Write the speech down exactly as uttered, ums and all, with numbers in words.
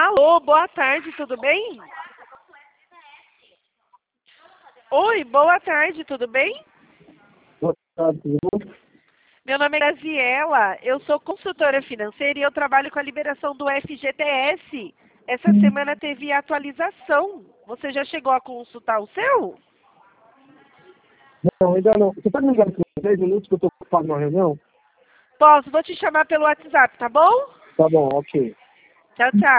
Alô, boa tarde, tudo bem? Oi, boa tarde, tudo bem? Boa tarde, tudo bom? Meu nome é Graziela, eu sou consultora financeira e eu trabalho com a liberação do F G T S. Essa semana teve atualização. Você já chegou a consultar o seu? Não, ainda não. Você pode me ligar por dez minutos que eu estou ocupado numa reunião? Posso, vou te chamar pelo WhatsApp, tá bom? Tá bom, ok. Tchau, tchau.